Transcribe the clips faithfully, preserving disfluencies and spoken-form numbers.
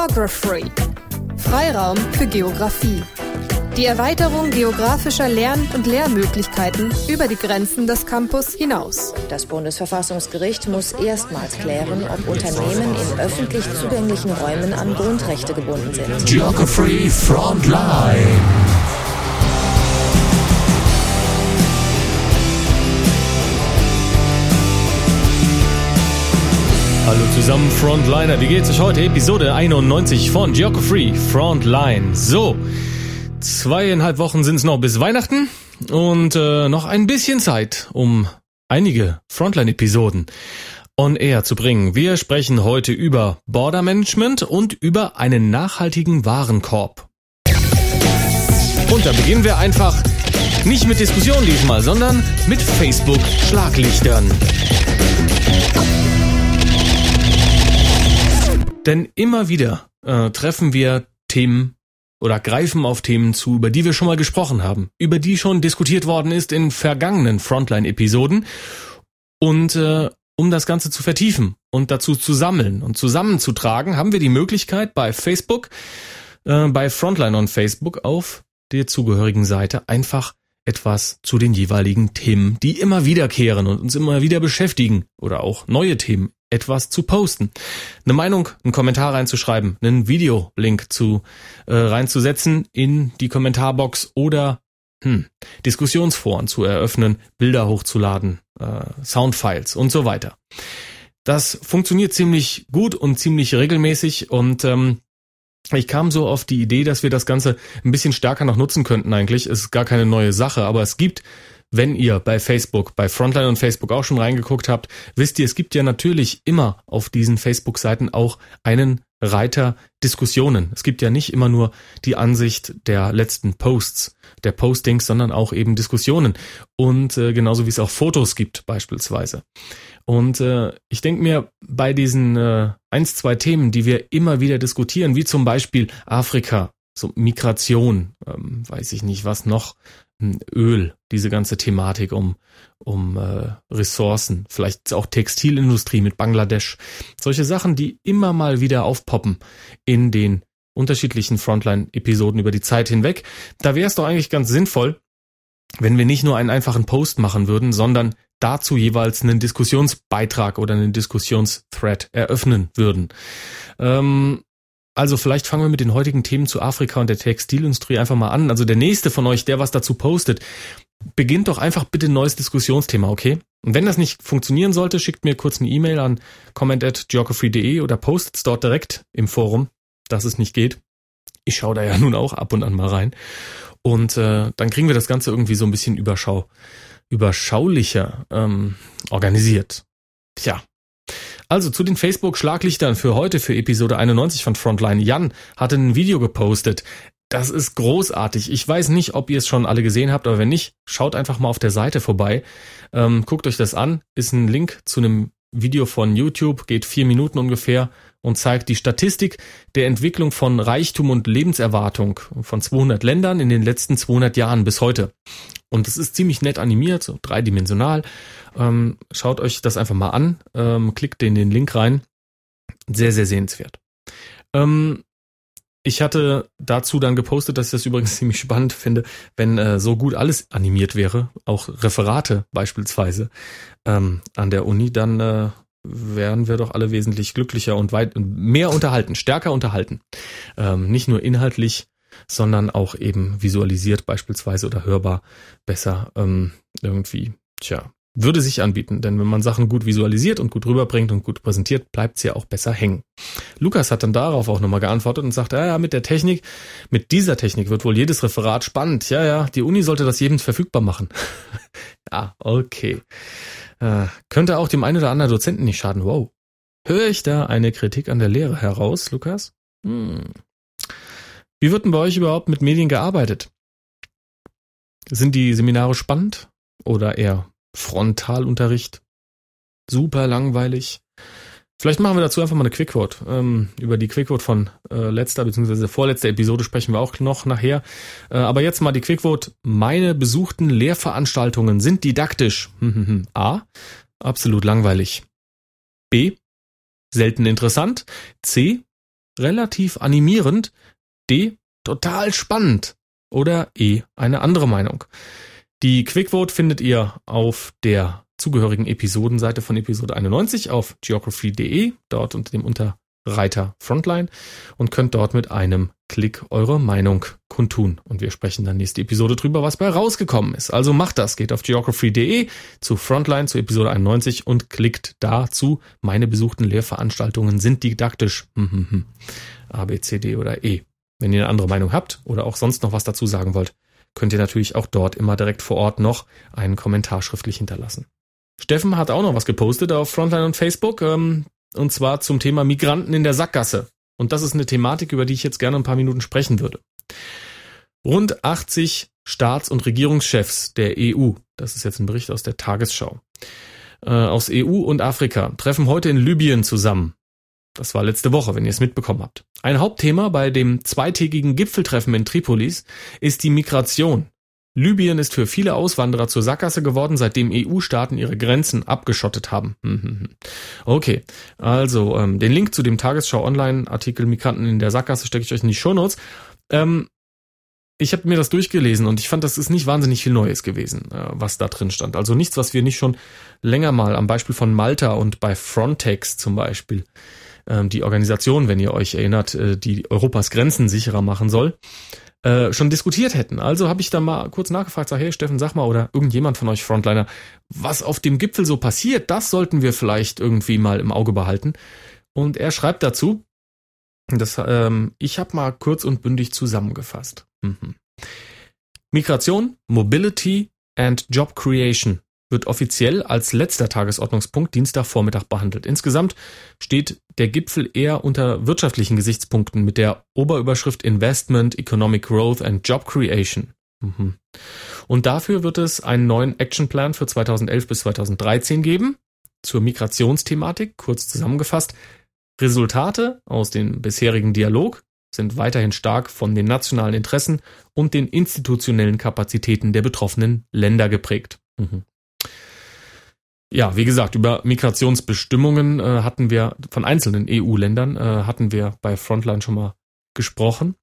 Geography. Freiraum für Geografie. Die Erweiterung geografischer Lern- und Lehrmöglichkeiten über die Grenzen des Campus hinaus. Das Bundesverfassungsgericht muss erstmals klären, ob Unternehmen in öffentlich zugänglichen Räumen an Grundrechte gebunden sind. Geography Frontline. Hallo zusammen, Frontliner. Wie geht's euch heute? Episode einundneunzig von Geography Frontline. So, zweieinhalb Wochen sind es noch bis Weihnachten und äh, noch ein bisschen Zeit, um einige Frontline-Episoden on air zu bringen. Wir sprechen heute über Border Management und über einen nachhaltigen Warenkorb. Und da beginnen wir einfach nicht mit Diskussionen diesmal, sondern mit Facebook-Schlaglichtern. Denn immer wieder äh, treffen wir Themen oder greifen auf Themen zu, über die wir schon mal gesprochen haben, über die schon diskutiert worden ist in vergangenen Frontline-Episoden. Und äh, um das Ganze zu vertiefen und dazu zu sammeln und zusammenzutragen, haben wir die Möglichkeit bei Facebook, äh, bei Frontline on Facebook auf der zugehörigen Seite einfach etwas zu den jeweiligen Themen, die immer wiederkehren und uns immer wieder beschäftigen oder auch neue Themen, etwas zu posten. Eine Meinung, einen Kommentar reinzuschreiben, einen Videolink zu äh, reinzusetzen in die Kommentarbox oder hm, Diskussionsforen zu eröffnen, Bilder hochzuladen, äh, Soundfiles und so weiter. Das funktioniert ziemlich gut und ziemlich regelmäßig und ähm, ich kam so auf die Idee, dass wir das Ganze ein bisschen stärker noch nutzen könnten eigentlich. Es ist gar keine neue Sache, aber es gibt, wenn ihr bei Facebook, bei Frontline und Facebook auch schon reingeguckt habt, wisst ihr, es gibt ja natürlich immer auf diesen Facebook-Seiten auch einen Reiter Diskussionen. Es gibt ja nicht immer nur die Ansicht der letzten Posts, der Postings, sondern auch eben Diskussionen. Und äh, genauso wie es auch Fotos gibt beispielsweise. Und äh, ich denke mir, bei diesen äh, eins, zwei Themen, die wir immer wieder diskutieren, wie zum Beispiel Afrika, so Migration, ähm, weiß ich nicht, was noch, Öl, diese ganze Thematik um um äh, Ressourcen, vielleicht auch Textilindustrie mit Bangladesch, solche Sachen, die immer mal wieder aufpoppen in den unterschiedlichen Frontline-Episoden über die Zeit hinweg. Da wäre es doch eigentlich ganz sinnvoll, wenn wir nicht nur einen einfachen Post machen würden, sondern dazu jeweils einen Diskussionsbeitrag oder einen Diskussionsthread eröffnen würden. Ähm, Also vielleicht fangen wir mit den heutigen Themen zu Afrika und der Textilindustrie einfach mal an. Also der nächste von euch, der was dazu postet, beginnt doch einfach bitte ein neues Diskussionsthema, okay? Und wenn das nicht funktionieren sollte, schickt mir kurz eine E-Mail an comment at geography punkt de oder postet's dort direkt im Forum, dass es nicht geht. Ich schaue da ja nun auch ab und an mal rein. Und äh, dann kriegen wir das Ganze irgendwie so ein bisschen überschau, überschaulicher ähm, organisiert. Tja. Also zu den Facebook-Schlaglichtern für heute, für Episode einundneunzig von Frontline. Jan hatte ein Video gepostet. Das ist großartig. Ich weiß nicht, ob ihr es schon alle gesehen habt, aber wenn nicht, schaut einfach mal auf der Seite vorbei. Ähm, guckt euch das an. Ist ein Link zu einem Video von YouTube, geht vier Minuten ungefähr und zeigt die Statistik der Entwicklung von Reichtum und Lebenserwartung von zweihundert Ländern in den letzten zweihundert Jahren bis heute. Und es ist ziemlich nett animiert, so dreidimensional. Ähm, schaut euch das einfach mal an, ähm, klickt in den Link rein. Sehr, sehr sehenswert. Ähm, ich hatte dazu dann gepostet, dass ich das übrigens ziemlich spannend finde, wenn äh, so gut alles animiert wäre, auch Referate beispielsweise ähm, an der Uni, dann äh, wären wir doch alle wesentlich glücklicher und weit mehr unterhalten, stärker unterhalten. Ähm, nicht nur inhaltlich, sondern auch eben visualisiert beispielsweise oder hörbar besser ähm, irgendwie, tja, würde sich anbieten. Denn wenn man Sachen gut visualisiert und gut rüberbringt und gut präsentiert, bleibt es ja auch besser hängen. Lukas hat dann darauf auch nochmal geantwortet und sagt, ja, ja, mit der Technik, mit dieser Technik wird wohl jedes Referat spannend. Ja, ja, die Uni sollte das jedem verfügbar machen. Ja, okay. Äh, könnte auch dem einen oder anderen Dozenten nicht schaden. Wow. Höre ich da eine Kritik an der Lehre heraus, Lukas? Hm. Wie wird denn bei euch überhaupt mit Medien gearbeitet? Sind die Seminare spannend oder eher Frontalunterricht? Super langweilig. Vielleicht machen wir dazu einfach mal eine Quickquote. Ähm, über die Quickquote von äh, letzter bzw. vorletzter Episode sprechen wir auch noch nachher. Äh, aber jetzt mal die Quickquote. Meine besuchten Lehrveranstaltungen sind didaktisch. A. Absolut langweilig. B. Selten interessant. C. relativ animierend, D, total spannend oder E, eine andere Meinung. Die Quickvote findet ihr auf der zugehörigen Episodenseite von Episode einundneunzig auf geography punkt de, dort unter dem Unterreiter Frontline, und könnt dort mit einem Klick eure Meinung kundtun. Und wir sprechen dann nächste Episode drüber, was bei rausgekommen ist. Also macht das, geht auf geography punkt de zu Frontline, zu Episode einundneunzig und klickt dazu. Meine besuchten Lehrveranstaltungen sind didaktisch. A, B, C, D oder E. Wenn ihr eine andere Meinung habt oder auch sonst noch was dazu sagen wollt, könnt ihr natürlich auch dort immer direkt vor Ort noch einen Kommentar schriftlich hinterlassen. Steffen hat auch noch was gepostet auf Frontline und Facebook, ähm, und zwar zum Thema Migranten in der Sackgasse. Und das ist eine Thematik, über die ich jetzt gerne ein paar Minuten sprechen würde. Rund achtzig Staats- und Regierungschefs der E U, das ist jetzt ein Bericht aus der Tagesschau, äh, aus E U und Afrika, treffen heute in Libyen zusammen. Das war letzte Woche, wenn ihr es mitbekommen habt. Ein Hauptthema bei dem zweitägigen Gipfeltreffen in Tripolis ist die Migration. Libyen ist für viele Auswanderer zur Sackgasse geworden, seitdem E U-Staaten ihre Grenzen abgeschottet haben. Okay, also ähm, den Link zu dem Tagesschau-Online-Artikel Migranten in der Sackgasse stecke ich euch in die Shownotes. Ähm, ich habe mir das durchgelesen und ich fand, das ist nicht wahnsinnig viel Neues gewesen, äh, was da drin stand. Also nichts, was wir nicht schon länger mal am Beispiel von Malta und bei Frontex zum Beispiel, ähm, die Organisation, wenn ihr euch erinnert, äh, die Europas Grenzen sicherer machen soll, Äh, schon diskutiert hätten. Also habe ich da mal kurz nachgefragt, sag, hey Steffen, sag mal, oder irgendjemand von euch Frontliner, was auf dem Gipfel so passiert, das sollten wir vielleicht irgendwie mal im Auge behalten. Und er schreibt dazu, das, ähm, ich habe mal kurz und bündig zusammengefasst. Mhm. Migration, Mobility and Job Creation wird offiziell als letzter Tagesordnungspunkt Dienstagvormittag behandelt. Insgesamt steht der Gipfel eher unter wirtschaftlichen Gesichtspunkten mit der Oberüberschrift Investment, Economic Growth and Job Creation. Mhm. Und dafür wird es einen neuen Actionplan für zweitausendelf bis zweitausenddreizehn geben, zur Migrationsthematik, kurz zusammengefasst. Resultate aus dem bisherigen Dialog sind weiterhin stark von den nationalen Interessen und den institutionellen Kapazitäten der betroffenen Länder geprägt. Mhm. Ja, wie gesagt, über Migrationsbestimmungen äh, hatten wir von einzelnen E U-Ländern, äh, hatten wir bei Frontline schon mal gesprochen.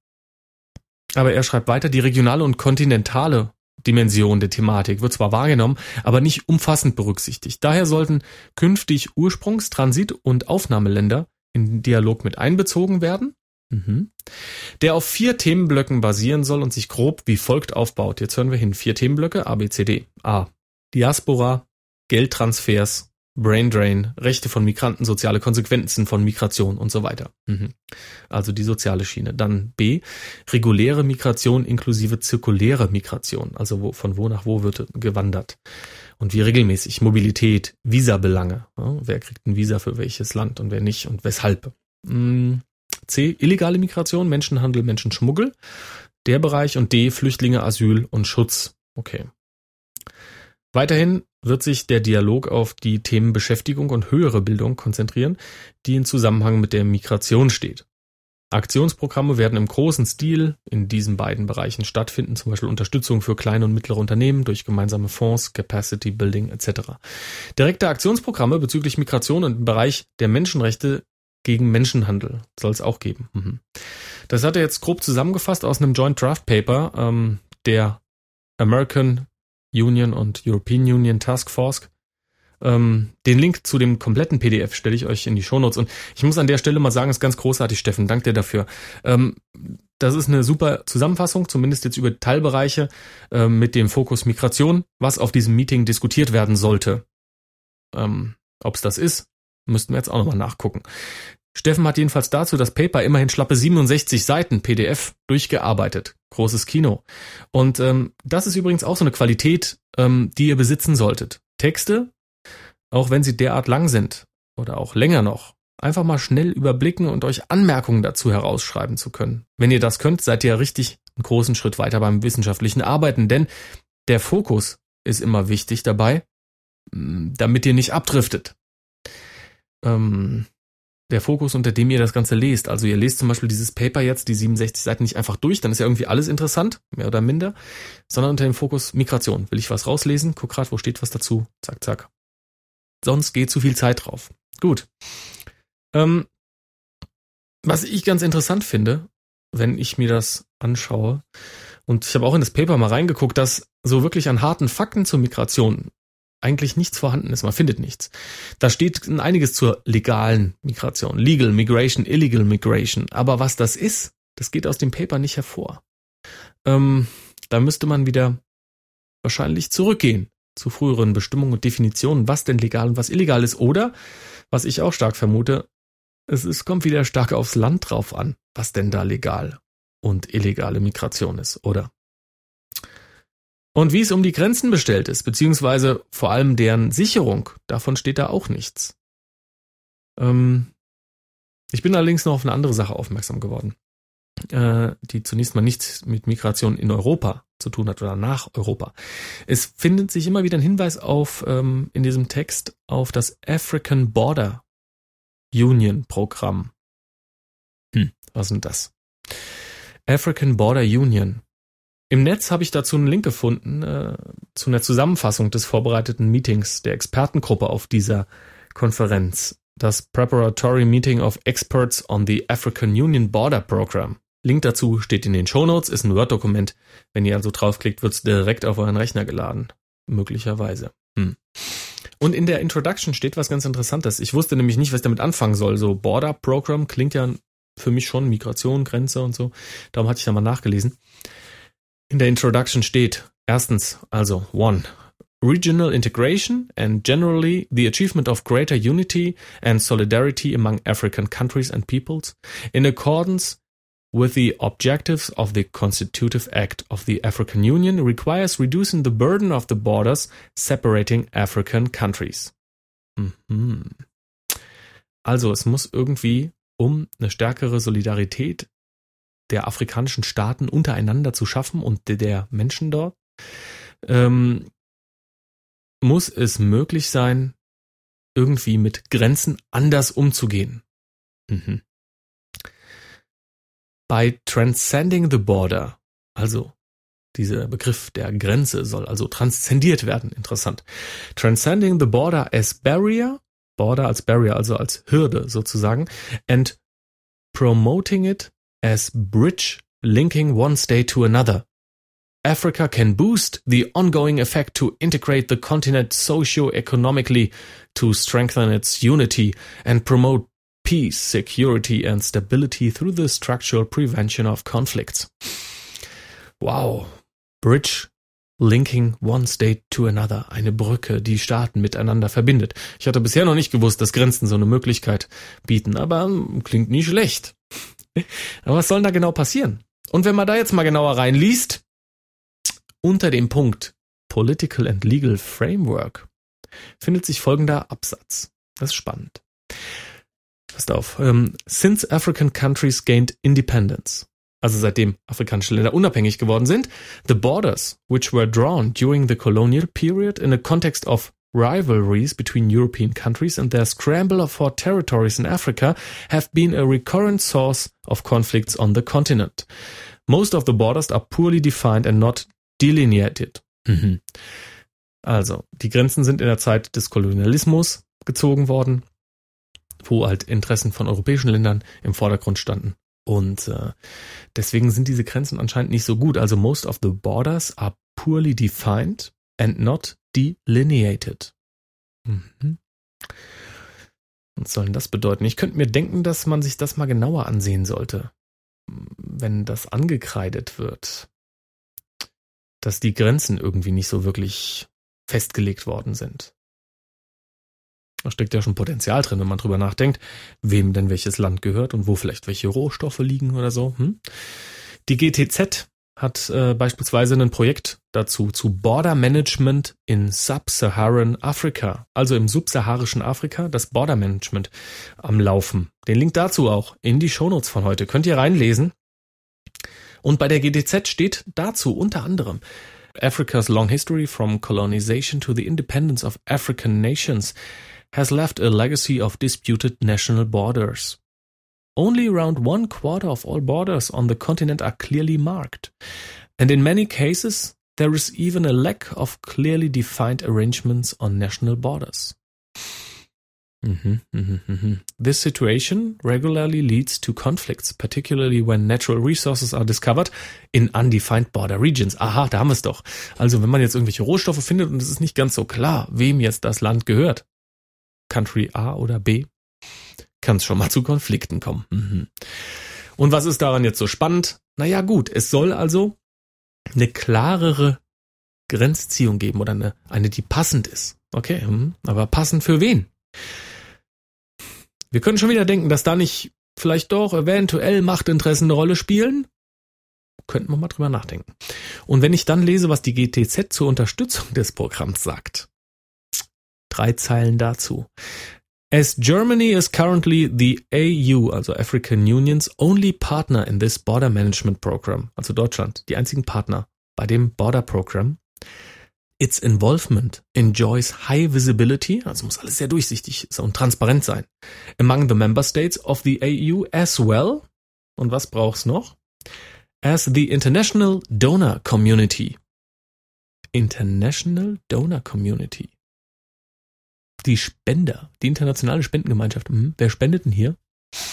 Aber er schreibt weiter, die regionale und kontinentale Dimension der Thematik wird zwar wahrgenommen, aber nicht umfassend berücksichtigt. Daher sollten künftig Ursprungs-, Transit- und Aufnahmeländer in den Dialog mit einbezogen werden, mhm. der auf vier Themenblöcken basieren soll und sich grob wie folgt aufbaut. Jetzt hören wir hin, vier Themenblöcke, A, B, C, D. A, Diaspora, Geldtransfers, Braindrain, Rechte von Migranten, soziale Konsequenzen von Migration und so weiter. Mhm. Also die soziale Schiene. Dann B, reguläre Migration inklusive zirkuläre Migration. Also wo, von wo nach wo wird gewandert. Und wie regelmäßig. Mobilität, Visabelange. Ja, wer kriegt ein Visa für welches Land und wer nicht und weshalb. Mhm. C, illegale Migration, Menschenhandel, Menschenschmuggel. Der Bereich. Und D, Flüchtlinge, Asyl und Schutz. Okay. Weiterhin wird sich der Dialog auf die Themen Beschäftigung und höhere Bildung konzentrieren, die in Zusammenhang mit der Migration steht. Aktionsprogramme werden im großen Stil in diesen beiden Bereichen stattfinden, zum Beispiel Unterstützung für kleine und mittlere Unternehmen durch gemeinsame Fonds, Capacity Building et cetera. Direkte Aktionsprogramme bezüglich Migration und im Bereich der Menschenrechte gegen Menschenhandel soll es auch geben. Mhm. Das hat er jetzt grob zusammengefasst aus einem Joint Draft Paper ähm, der American Union und European Union Task Force. Ähm, den Link zu dem kompletten P D F stelle ich euch in die Shownotes. Und ich muss an der Stelle mal sagen, ist ganz großartig, Steffen. Dank dir dafür. Ähm, das ist eine super Zusammenfassung, zumindest jetzt über Teilbereiche äh, mit dem Fokus Migration, was auf diesem Meeting diskutiert werden sollte. Ähm, ob es das ist, müssten wir jetzt auch nochmal nachgucken. Steffen hat jedenfalls dazu das Paper, immerhin schlappe siebenundsechzig Seiten P D F, durchgearbeitet. Großes Kino. Und ähm, das ist übrigens auch so eine Qualität, ähm, die ihr besitzen solltet. Texte, auch wenn sie derart lang sind oder auch länger noch, einfach mal schnell überblicken und euch Anmerkungen dazu herausschreiben zu können. Wenn ihr das könnt, seid ihr richtig einen großen Schritt weiter beim wissenschaftlichen Arbeiten, denn der Fokus ist immer wichtig dabei, damit ihr nicht abdriftet. Ähm... Der Fokus, unter dem ihr das Ganze lest. Also ihr lest zum Beispiel dieses Paper jetzt, die siebenundsechzig Seiten nicht einfach durch, dann ist ja irgendwie alles interessant, mehr oder minder, sondern unter dem Fokus Migration. Will ich was rauslesen? Guck grad, wo steht was dazu? Zack, zack. Sonst geht zu viel Zeit drauf. Gut. Ähm, Was ich ganz interessant finde, wenn ich mir das anschaue, und ich habe auch in das Paper mal reingeguckt, dass so wirklich an harten Fakten zur Migration eigentlich nichts vorhanden ist. Man findet nichts. Da steht einiges zur legalen Migration. Legal Migration, Illegal Migration. Aber was das ist, das geht aus dem Paper nicht hervor. Ähm, da müsste man wieder wahrscheinlich zurückgehen zu früheren Bestimmungen und Definitionen, was denn legal und was illegal ist. Oder, was ich auch stark vermute, es ist, kommt wieder stark aufs Land drauf an, was denn da legal und illegale Migration ist, oder? Und wie es um die Grenzen bestellt ist, beziehungsweise vor allem deren Sicherung, davon steht da auch nichts. Ähm, ich bin allerdings noch auf eine andere Sache aufmerksam geworden, äh, die zunächst mal nichts mit Migration in Europa zu tun hat oder nach Europa. Es findet sich immer wieder ein Hinweis auf ähm, in diesem Text auf das African Border Union Programm. Hm, was ist denn das? African Border Union. Im Netz habe ich dazu einen Link gefunden äh, zu einer Zusammenfassung des vorbereiteten Meetings der Expertengruppe auf dieser Konferenz. Das Preparatory Meeting of Experts on the African Union Border Program. Link dazu steht in den Shownotes, ist ein Word-Dokument. Wenn ihr also draufklickt, wird es direkt auf euren Rechner geladen. Möglicherweise. Hm. Und in der Introduction steht was ganz Interessantes. Ich wusste nämlich nicht, was ich damit anfangen soll. So Border Program klingt ja für mich schon Migration, Grenze und so. Darum hatte ich da mal nachgelesen. In der Introduction steht, erstens, also one, regional integration and generally the achievement of greater unity and solidarity among African countries and peoples in accordance with the objectives of the Constitutive Act of the African Union requires reducing the burden of the borders separating African countries. Mhm. Also es muss irgendwie um eine stärkere Solidarität der afrikanischen Staaten untereinander zu schaffen und der Menschen dort, ähm, muss es möglich sein, irgendwie mit Grenzen anders umzugehen. Mhm. By transcending the border, also dieser Begriff der Grenze soll also transzendiert werden, interessant. Transcending the border as barrier, border als barrier, also als Hürde sozusagen, and promoting it as bridge linking one state to another. Africa can boost the ongoing effect to integrate the continent socio-economically, to strengthen its unity and promote peace, security and stability through the structural prevention of conflicts. Wow. Bridge linking one state to another. Eine Brücke, die Staaten miteinander verbindet. Ich hatte bisher noch nicht gewusst, dass Grenzen so eine Möglichkeit bieten, aber klingt nie schlecht. Aber was soll da genau passieren? Und wenn man da jetzt mal genauer reinliest, unter dem Punkt Political and Legal Framework findet sich folgender Absatz. Das ist spannend. Passt auf. Um, since African countries gained independence, also seitdem afrikanische Länder unabhängig geworden sind, the borders which were drawn during the colonial period in a context of rivalries between European countries and their scramble for territories in Africa have been a recurrent source of conflicts on the continent. Most of the borders are poorly defined and not delineated. Mhm. Also, die Grenzen sind in der Zeit des Kolonialismus gezogen worden, wo halt Interessen von europäischen Ländern im Vordergrund standen. Und äh, deswegen sind diese Grenzen anscheinend nicht so gut. Also most of the borders are poorly defined and not delineated. Mhm. Was soll denn das bedeuten? Ich könnte mir denken, dass man sich das mal genauer ansehen sollte, wenn das angekreidet wird, dass die Grenzen irgendwie nicht so wirklich festgelegt worden sind. Da steckt ja schon Potenzial drin, wenn man drüber nachdenkt, wem denn welches Land gehört und wo vielleicht welche Rohstoffe liegen oder so. Hm? Die G T Z hat äh, beispielsweise ein Projekt dazu, zu Border Management in Sub-Saharan Africa, also im subsaharischen Afrika, das Border Management am Laufen. Den Link dazu auch in die Shownotes von heute. Könnt ihr reinlesen. Und bei der G T Z steht dazu unter anderem Africa's long history from colonization to the independence of African nations has left a legacy of disputed national borders. Only around one quarter of all borders on the continent are clearly marked. And in many cases, there is even a lack of clearly defined arrangements on national borders. Mhm, mhm, mhm. This situation regularly leads to conflicts, particularly when natural resources are discovered in undefined border regions. Aha, da haben wir es doch. Also wenn man jetzt irgendwelche Rohstoffe findet und es ist nicht ganz so klar, wem jetzt das Land gehört, Country A oder B, kann es schon mal zu Konflikten kommen. Mhm. Und was ist daran jetzt so spannend? Naja gut, es soll also eine klarere Grenzziehung geben oder eine, eine die passend ist. Okay, aber passend für wen? Wir können schon wieder denken, dass da nicht vielleicht doch eventuell Machtinteressen eine Rolle spielen. Könnten wir mal drüber nachdenken. Und wenn ich dann lese, was die G T Z zur Unterstützung des Programms sagt. Drei Zeilen dazu. As Germany is currently the A U, also African Union's only partner in this Border Management Program, also Deutschland, die einzigen Partner bei dem Border Program, its involvement enjoys high visibility, also muss alles sehr durchsichtig und transparent sein, among the member states of the A U as well, und was braucht's noch? As the international donor community. International Donor Community. Die Spender, die internationale Spendengemeinschaft. Hm, wer spendet denn hier?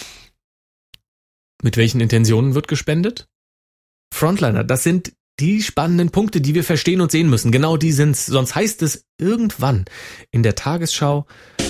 Mit welchen Intentionen wird gespendet? Frontliner, das sind die spannenden Punkte, die wir verstehen und sehen müssen. Genau die sind's. Sonst heißt es irgendwann in der Tagesschau: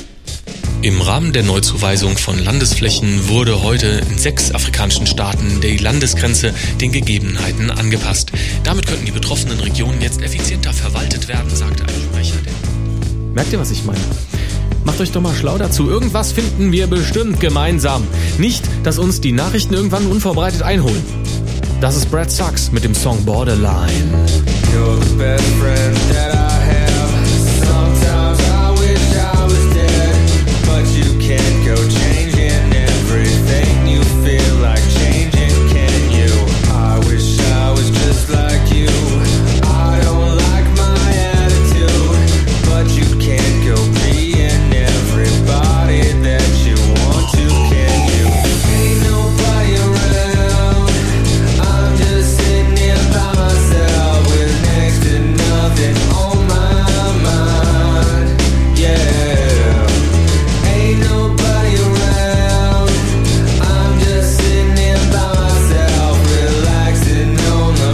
Im Rahmen der Neuzuweisung von Landesflächen wurde heute in sechs afrikanischen Staaten die Landesgrenze den Gegebenheiten angepasst. Damit könnten die betroffenen Regionen jetzt effizienter verwaltet werden, sagte ein Sprecher. Merkt ihr, was ich meine? Macht euch doch mal schlau dazu. Irgendwas finden wir bestimmt gemeinsam. Nicht, dass uns die Nachrichten irgendwann unvorbereitet einholen. Das ist Brad Sucks mit dem Song Borderline. You're the best friend that I have. Sometimes I wish I was dead, but you can't go changing everything you feel like changing, can you? I wish I was just like you. I don't like my attitude, but you can't go being everybody that you want to, can you? Ain't nobody around. I'm just sitting here by myself with next to nothing on my mind. Yeah. Ain't nobody around. I'm just sitting here by myself, relaxing on the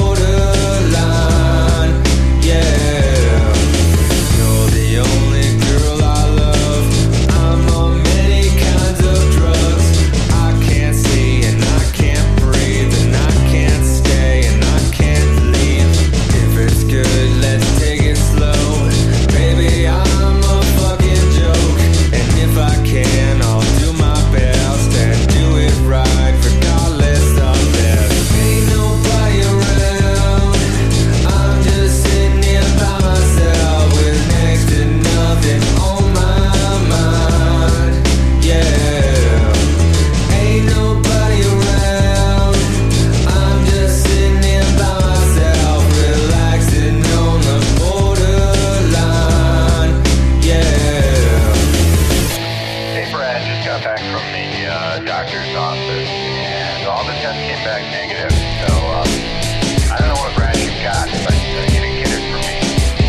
borderline. Yeah. You're the only girl I love. I'm on many kinds of drugs. I can't see and I can't breathe and I can't stay and I can't leave. If it's good, let's take it slow. Baby, I'm a fucking joke. And if I can, I'll do my best and do it right regardless of this. Ain't nobody around. I'm just sitting here by myself with next to nothing on my mind. Yeah. Ain't nobody around. I'm just sitting here by myself, relaxing on the borderline. Yeah. Hey Brad, just got back from the uh, doctor's office and all the tests came back negative. So um, I don't know what Brad you got, but uh, you didn't get it from me.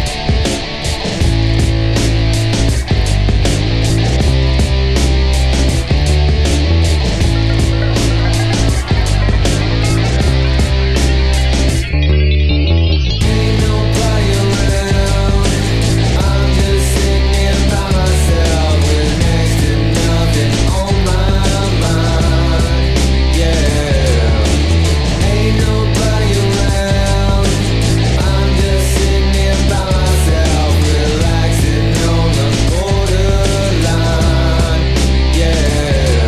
Ain't nobody around. I'm just sitting here by myself with next to nothing on my mind. Yeah. Ain't nobody around. I'm just sitting here by myself, relaxing on the borderline. Yeah.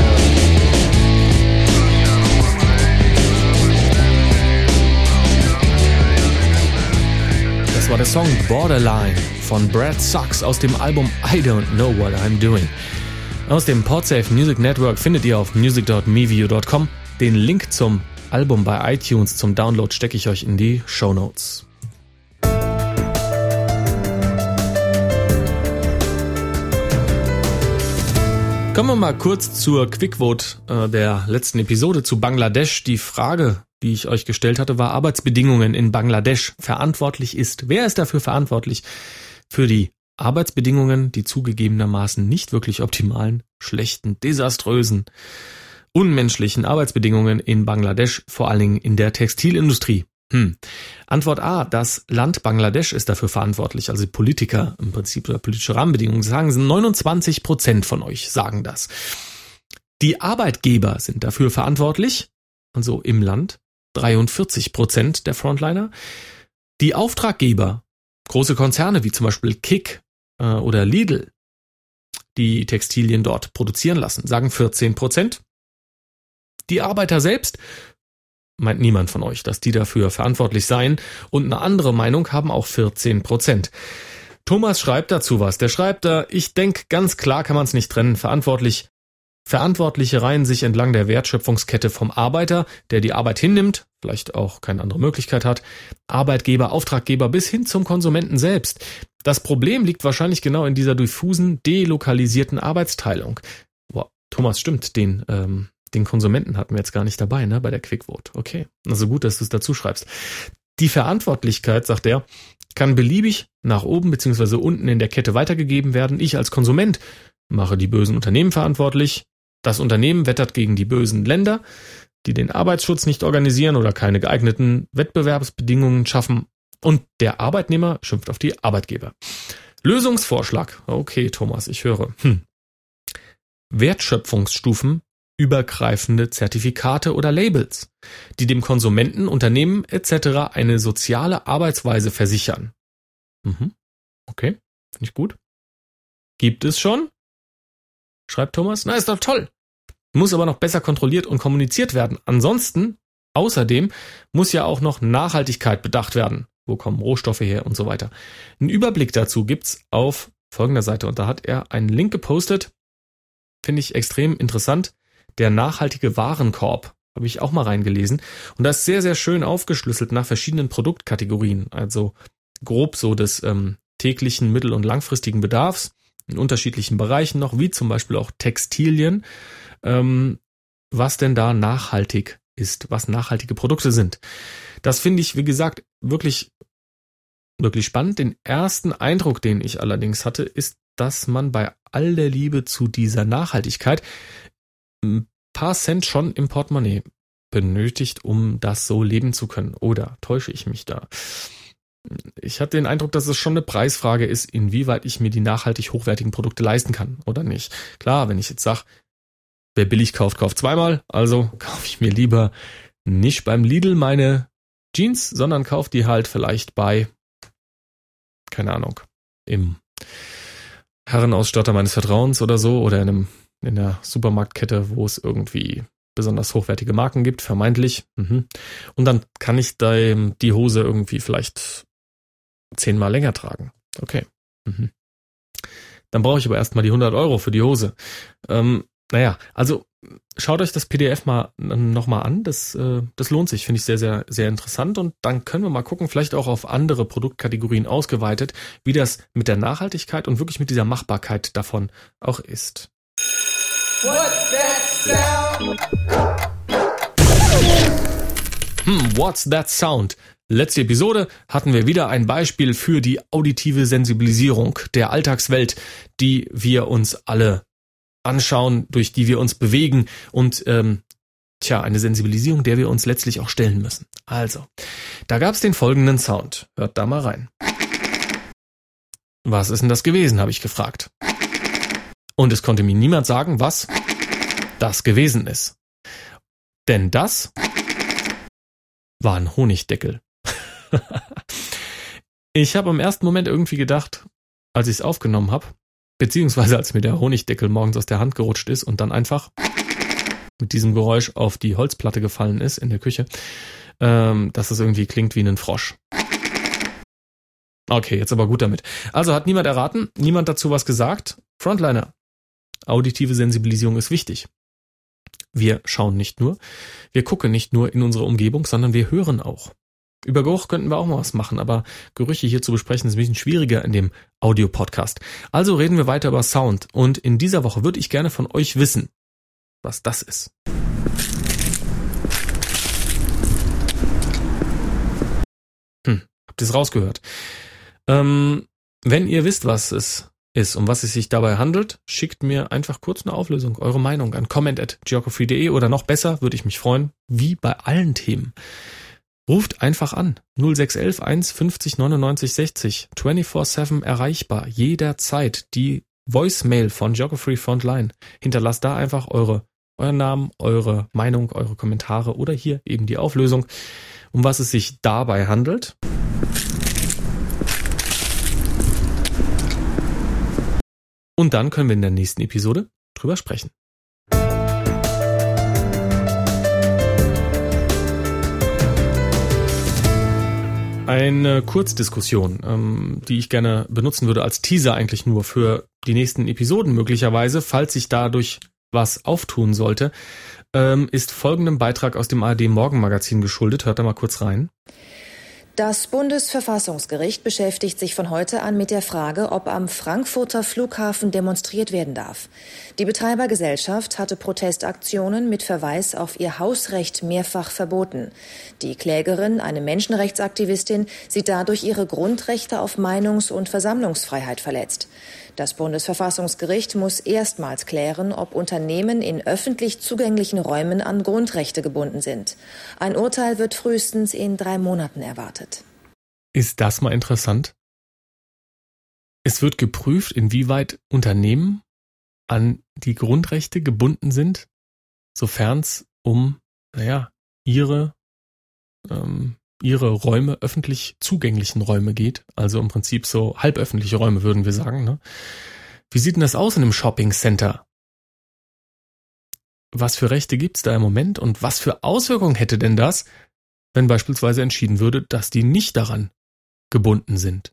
Das war der Song Borderline von Brad Sucks aus dem Album I Don't Know What I'm Doing. Aus dem Podsafe Music Network findet ihr auf music dot meview dot com. Den Link zum Album bei iTunes zum Download stecke ich euch in die Shownotes. Kommen wir mal kurz zur Quickvote äh, der letzten Episode zu Bangladesch. Die Frage, die ich euch gestellt hatte, war Arbeitsbedingungen in Bangladesch. Verantwortlich ist, wer ist dafür verantwortlich? Für die Arbeitsbedingungen, die zugegebenermaßen nicht wirklich optimalen, schlechten, desaströsen, unmenschlichen Arbeitsbedingungen in Bangladesch, vor allen Dingen in der Textilindustrie. Hm. Antwort A, das Land Bangladesch ist dafür verantwortlich, also Politiker im Prinzip oder politische Rahmenbedingungen sagen, sind neunundzwanzig Prozent von euch sagen das. Die Arbeitgeber sind dafür verantwortlich, also im Land, dreiundvierzig Prozent der Frontliner. Die Auftraggeber, große Konzerne wie zum Beispiel Kick äh, oder Lidl, die Textilien dort produzieren lassen, sagen vierzehn Prozent. Die Arbeiter selbst, meint niemand von euch, dass die dafür verantwortlich seien, und eine andere Meinung haben auch vierzehn Prozent. Thomas schreibt dazu was. Der schreibt da, ich denke, ganz klar kann man es nicht trennen. Verantwortlich, Verantwortliche reihen sich entlang der Wertschöpfungskette vom Arbeiter, der die Arbeit hinnimmt, vielleicht auch keine andere Möglichkeit hat, Arbeitgeber, Auftraggeber bis hin zum Konsumenten selbst. Das Problem liegt wahrscheinlich genau in dieser diffusen, delokalisierten Arbeitsteilung. Boah, Thomas stimmt, den ähm, Den Konsumenten hatten wir jetzt gar nicht dabei, ne, bei der Quickvote. Okay, also gut, dass du es dazu schreibst. Die Verantwortlichkeit, sagt er, kann beliebig nach oben bzw. unten in der Kette weitergegeben werden. Ich als Konsument mache die bösen Unternehmen verantwortlich. Das Unternehmen wettert gegen die bösen Länder, die den Arbeitsschutz nicht organisieren oder keine geeigneten Wettbewerbsbedingungen schaffen. Und der Arbeitnehmer schimpft auf die Arbeitgeber. Lösungsvorschlag. Okay, Thomas, ich höre. Hm. Wertschöpfungsstufen übergreifende Zertifikate oder Labels, die dem Konsumenten, Unternehmen et cetera eine soziale Arbeitsweise versichern. Mhm. Okay, finde ich gut. Gibt es schon? Schreibt Thomas. Na, ist doch toll. Muss aber noch besser kontrolliert und kommuniziert werden. Ansonsten, außerdem, muss ja auch noch Nachhaltigkeit bedacht werden. Wo kommen Rohstoffe her und so weiter. Einen Überblick dazu gibt's auf folgender Seite und da hat er einen Link gepostet. Finde ich extrem interessant. Der nachhaltige Warenkorb, habe ich auch mal reingelesen. Und das ist sehr, sehr schön aufgeschlüsselt nach verschiedenen Produktkategorien. Also grob so des ähm, täglichen, mittel- und langfristigen Bedarfs in unterschiedlichen Bereichen noch, wie zum Beispiel auch Textilien, ähm, was denn da nachhaltig ist, was nachhaltige Produkte sind. Das finde ich, wie gesagt, wirklich, wirklich spannend. Den ersten Eindruck, den ich allerdings hatte, ist, dass man bei all der Liebe zu dieser Nachhaltigkeit ein paar Cent schon im Portemonnaie benötigt, um das so leben zu können. Oder täusche ich mich da? Ich hatte den Eindruck, dass es schon eine Preisfrage ist, inwieweit ich mir die nachhaltig hochwertigen Produkte leisten kann oder nicht. Klar, wenn ich jetzt sage, wer billig kauft, kauft zweimal, also kaufe ich mir lieber nicht beim Lidl meine Jeans, sondern kaufe die halt vielleicht bei, keine Ahnung, im Herrenausstatter meines Vertrauens oder so oder in einem in der Supermarktkette, wo es irgendwie besonders hochwertige Marken gibt, vermeintlich. Mhm. Und dann kann ich da die Hose irgendwie vielleicht zehnmal länger tragen. Okay. Mhm. Dann brauche ich aber erstmal die hundert Euro für die Hose. Ähm, naja, also schaut euch das P D F mal nochmal an. Das, äh, das lohnt sich, finde ich sehr, sehr, sehr interessant. Und dann können wir mal gucken, vielleicht auch auf andere Produktkategorien ausgeweitet, wie das mit der Nachhaltigkeit und wirklich mit dieser Machbarkeit davon auch ist. What's that sound? Hm, what's that sound? Letzte Episode hatten wir wieder ein Beispiel für die auditive Sensibilisierung der Alltagswelt, die wir uns alle anschauen, durch die wir uns bewegen und ähm, tja, eine Sensibilisierung, der wir uns letztlich auch stellen müssen. Also, da gab's den folgenden Sound. Hört da mal rein. Was ist denn das gewesen, habe ich gefragt. Und es konnte mir niemand sagen, was das gewesen ist. Denn das war ein Honigdeckel. Ich habe im ersten Moment irgendwie gedacht, als ich es aufgenommen habe, beziehungsweise als mir der Honigdeckel morgens aus der Hand gerutscht ist und dann einfach mit diesem Geräusch auf die Holzplatte gefallen ist in der Küche, ähm, dass es irgendwie klingt wie ein Frosch. Okay, jetzt aber gut damit. Also hat niemand erraten, niemand dazu was gesagt. Frontliner. Auditive Sensibilisierung ist wichtig. Wir schauen nicht nur, wir gucken nicht nur in unsere Umgebung, sondern wir hören auch. Über Geruch könnten wir auch mal was machen, aber Gerüche hier zu besprechen ist ein bisschen schwieriger in dem Audio-Podcast. Also reden wir weiter über Sound und in dieser Woche würde ich gerne von euch wissen, was das ist. Hm, habt ihr es rausgehört? Ähm, Wenn ihr wisst, was es ist, um was es sich dabei handelt, schickt mir einfach kurz eine Auflösung, eure Meinung an comment at geography punkt de oder noch besser, würde ich mich freuen, wie bei allen Themen. Ruft einfach an, null sechs eins eins eins fünfzig neunundneunzig sechzig, vierundzwanzig sieben erreichbar, jederzeit. Die Voicemail von Geography Frontline. Hinterlasst da einfach eure, euren Namen, eure Meinung, eure Kommentare oder hier eben die Auflösung, um was es sich dabei handelt. Und dann können wir in der nächsten Episode drüber sprechen. Eine Kurzdiskussion, ähm, die ich gerne benutzen würde als Teaser eigentlich nur für die nächsten Episoden möglicherweise, falls sich dadurch was auftun sollte, ähm, ist folgendem Beitrag aus dem A R D Morgenmagazin geschuldet. Hört da mal kurz rein. Das Bundesverfassungsgericht beschäftigt sich von heute an mit der Frage, ob am Frankfurter Flughafen demonstriert werden darf. Die Betreibergesellschaft hatte Protestaktionen mit Verweis auf ihr Hausrecht mehrfach verboten. Die Klägerin, eine Menschenrechtsaktivistin, sieht dadurch ihre Grundrechte auf Meinungs- und Versammlungsfreiheit verletzt. Das Bundesverfassungsgericht muss erstmals klären, ob Unternehmen in öffentlich zugänglichen Räumen an Grundrechte gebunden sind. Ein Urteil wird frühestens in drei Monaten erwartet. Ist das mal interessant? Es wird geprüft, inwieweit Unternehmen an die Grundrechte gebunden sind, sofern es um, naja, ihre, ähm, ihre Räume, öffentlich zugänglichen Räume geht. Also im Prinzip so halböffentliche Räume, würden wir sagen. Ne? Wie sieht denn das aus in einem Shopping Center? Was für Rechte gibt's da im Moment und was für Auswirkungen hätte denn das, wenn beispielsweise entschieden würde, dass die nicht daran gebunden sind?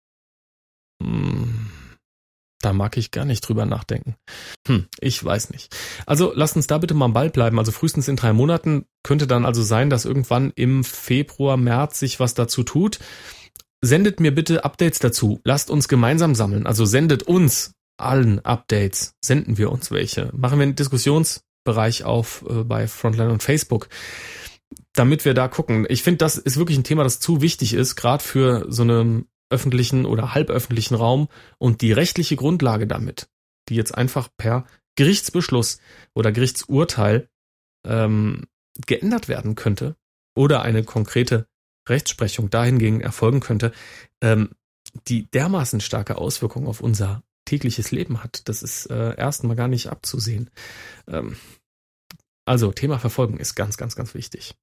Hm, da mag ich gar nicht drüber nachdenken. Hm, ich weiß nicht. Also lasst uns da bitte mal am Ball bleiben. Also frühestens in drei Monaten könnte dann also sein, dass irgendwann im Februar, März sich was dazu tut. Sendet mir bitte Updates dazu. Lasst uns gemeinsam sammeln. Also sendet uns allen Updates. Senden wir uns welche. Machen wir einen Diskussionsbereich auf äh, bei Frontline und Facebook, damit wir da gucken. Ich finde, das ist wirklich ein Thema, das zu wichtig ist, gerade für so einen öffentlichen oder halböffentlichen Raum und die rechtliche Grundlage damit, die jetzt einfach per Gerichtsbeschluss oder Gerichtsurteil ähm, geändert werden könnte oder eine konkrete Rechtsprechung dahingegen erfolgen könnte, ähm, die dermaßen starke Auswirkungen auf unser tägliches Leben hat. Das ist äh, erstmal gar nicht abzusehen. Ähm, also Thema Verfolgen ist ganz, ganz, ganz wichtig.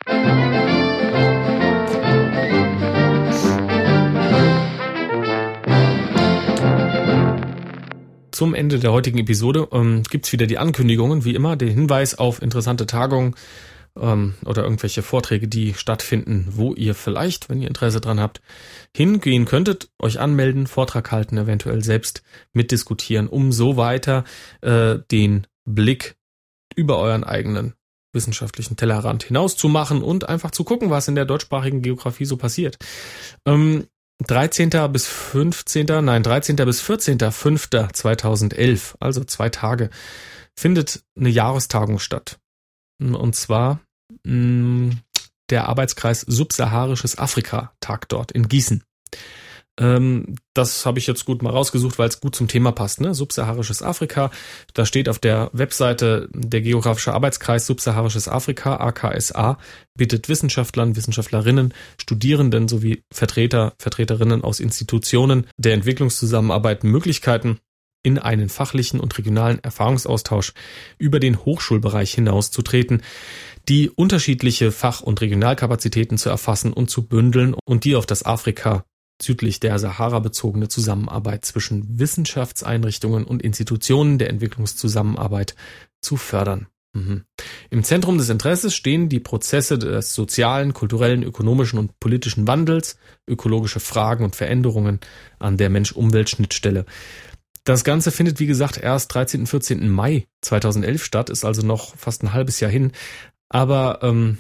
Zum Ende der heutigen Episode ähm, gibt es wieder die Ankündigungen, wie immer, den Hinweis auf interessante Tagungen ähm, oder irgendwelche Vorträge, die stattfinden, wo ihr vielleicht, wenn ihr Interesse dran habt, hingehen könntet, euch anmelden, Vortrag halten, eventuell selbst mitdiskutieren, um so weiter äh, den Blick über euren eigenen wissenschaftlichen Tellerrand hinaus zu machen und einfach zu gucken, was in der deutschsprachigen Geografie so passiert. Ähm, dreizehnten bis fünfzehnten, nein, dreizehnten bis vierzehnten fünften zweitausendelf, also zwei Tage, findet eine Jahrestagung statt. Und zwar mh, der Arbeitskreis Subsaharisches Afrika tagt dort in Gießen. Ähm, das habe ich jetzt gut mal rausgesucht, weil es gut zum Thema passt. Ne? Subsaharisches Afrika, da steht auf der Webseite der Geografische Arbeitskreis Subsaharisches Afrika, A K S A, bietet Wissenschaftlern, Wissenschaftlerinnen, Studierenden sowie Vertreter, Vertreterinnen aus Institutionen der Entwicklungszusammenarbeit Möglichkeiten, in einen fachlichen und regionalen Erfahrungsaustausch über den Hochschulbereich hinauszutreten, die unterschiedliche Fach- und Regionalkapazitäten zu erfassen und zu bündeln und die auf das Afrika südlich der Sahara bezogene Zusammenarbeit zwischen Wissenschaftseinrichtungen und Institutionen der Entwicklungszusammenarbeit zu fördern. Mhm. Im Zentrum des Interesses stehen die Prozesse des sozialen, kulturellen, ökonomischen und politischen Wandels, ökologische Fragen und Veränderungen an der Mensch-Umwelt-Schnittstelle. Das Ganze findet, wie gesagt, erst dreizehnten und vierzehnten Mai zweitausendelf statt, ist also noch fast ein halbes Jahr hin. Aber ähm,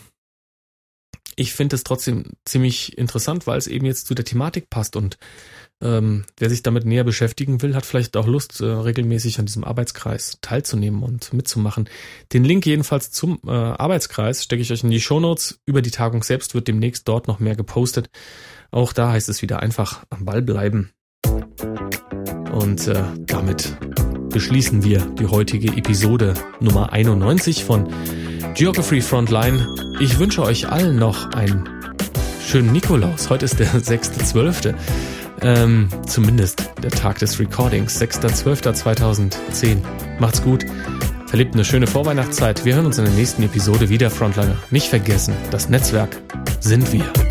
ich finde es trotzdem ziemlich interessant, weil es eben jetzt zu der Thematik passt und ähm, wer sich damit näher beschäftigen will, hat vielleicht auch Lust, äh, regelmäßig an diesem Arbeitskreis teilzunehmen und mitzumachen. Den Link jedenfalls zum äh, Arbeitskreis stecke ich euch in die Shownotes. Über die Tagung selbst wird demnächst dort noch mehr gepostet. Auch da heißt es wieder einfach am Ball bleiben. Und äh, damit beschließen wir die heutige Episode Nummer einundneunzig von Geography Frontline. Ich wünsche euch allen noch einen schönen Nikolaus. Heute ist der sechster zwölfte Ähm, zumindest der Tag des Recordings, sechster zwölfter zweitausendzehn. Macht's gut, verlebt eine schöne Vorweihnachtszeit. Wir hören uns in der nächsten Episode wieder, Frontliner. Nicht vergessen, das Netzwerk sind wir.